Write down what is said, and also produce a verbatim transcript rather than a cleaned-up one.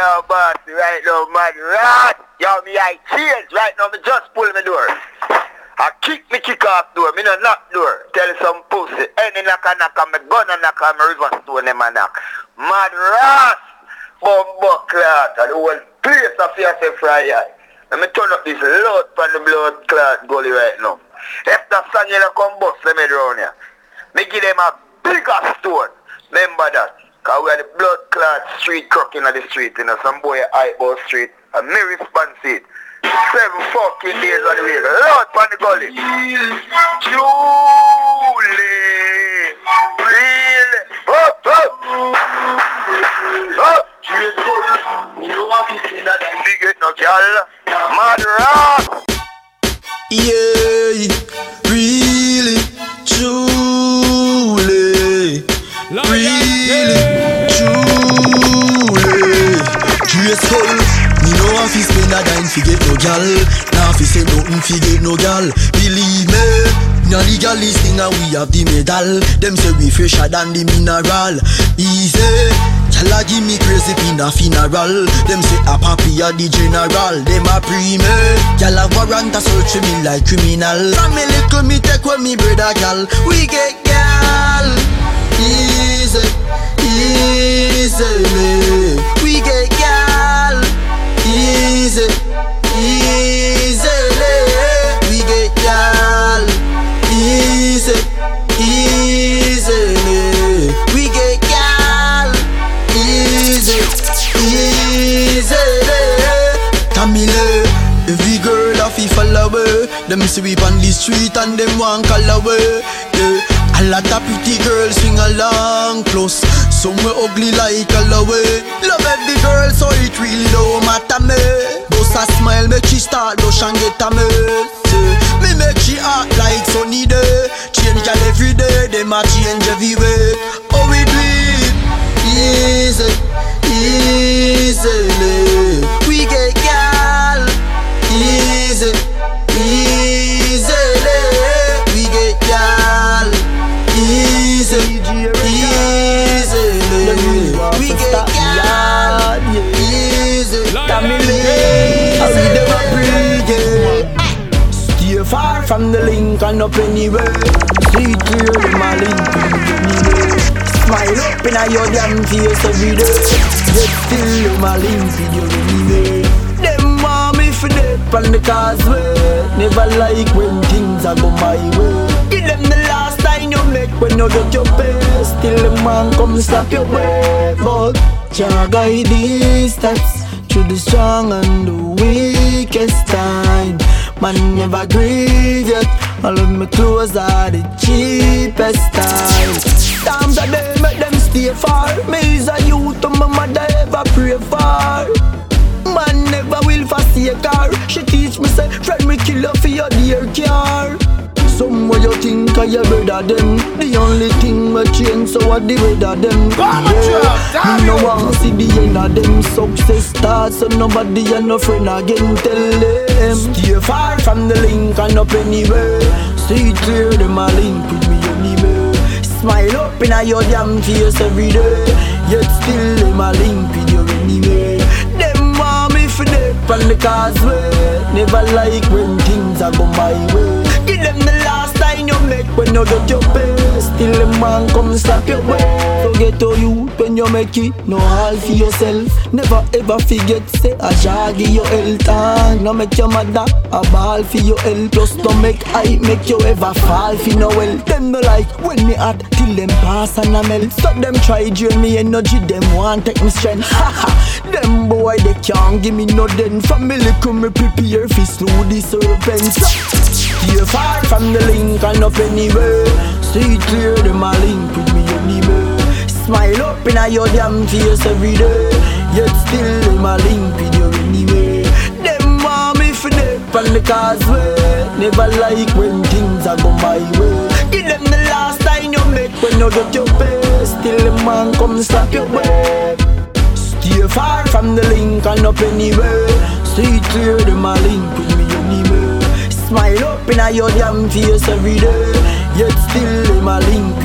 Yo, boss, right now, man, right? Yo, me I change right now, me just pull my door. I kick me kick off door, me no knock door. Tell some pussy, any knock a knock, me gonna knock on me river stone, them a knock. Mad ras, bumbo clot, and the whole place of yourself right here. Let me turn up this load from the blood clot gully right now. If the song you come bust, let me drown here. Me give them a bigger stone. Remember that. Cause we are the blood clot street crooking on the street, you know, some boy eyeball street, and me response it. Seven fucking days on the way, load from the gully. Julie, really, up, up, up. Big it no girl, mad rock. Yeah, really, truly, really, truly, graceful. Me know I fi spend a dime fi get no gal. Now fi say nothing fi get no gal. Believe me, now the gal is thing and we have the medal. Them say we fresher than the mineral. Easy, gal a give me crazy pin a funeral. Them say a papi a the general. Them a pre me, gal a warrant a search me like criminal. From me little me take with me brother gal. We get gal. Easy, easily. We get gal. Easy, easily. We get y'all. Easy, easily. We get y'all. Easy, easily. Camille, every girl a fi follow away. Them sweep on the street and them want call away. Yeah. A lot of pretty girls swing along close. Some we ugly like all away. Love every girl so it really don't matter me. Boss a smile make she start blush and get a mess. Me make she act like sunny day. Change girl every day, them a change every way. Oh we do it easy, easily. We get girl easy, easily. We get girl easy, easily. We get y'all easy. Camille, I read them a pregame. Stay far from the link and up anywhere. See clear them a link anyway. Smile up in a your damn face every day. Yet still them a link video anyway. Them want me for dead on the causeway. Never like when things are go my way. Give them the last time you make when you get your best. Till the man come slap your way. But Jah guide these steps through the strong and the weakest time. Man never grieve yet. All of my clothes are the cheapest time. Times a day make them stay far. Me is a youth and my mother ever pray for. Man never will forsake her. She teach me say, friend me kill her for your dear care. Somewhere you think I your brother them. The only thing me change so what the weather them. Yeah, me no want see the end of them. Success starts so nobody and no friend again. Tell them stay far from the link and up anywhere. See clear them a link with me anyway. Smile up in a your damn face every day. Yet still them a link with you anyway. Them want me for dead on the causeway. Never like when things are go my way. Give them the last time you make when you get your best. Still the man come slap your way. Forget to you when you make it. No all for yourself. Never ever forget say a jaggy your health. And no make your mother a ball for your help. Plus don't make I make you ever fall for no well. Them no like when me hot till them pass and a melt. Stop them try drain me energy. Them want take me strength. Haha. Them boy they can't give me no den. Family come me prepare for slow the serpents. Stay far from the link and up anywhere. See clear them a link with me anyway. Smile up in a your damn face every day. Yet still them a link with you anyway. Them want me for dead on the causeway. Never like when things are go my way. Give them the last time you make when you get your best. Still the man come slap your way. Stay far from the link and up anywhere. See clear them a link with me anyway. Smile up in a your damn face every day. Yet still them a link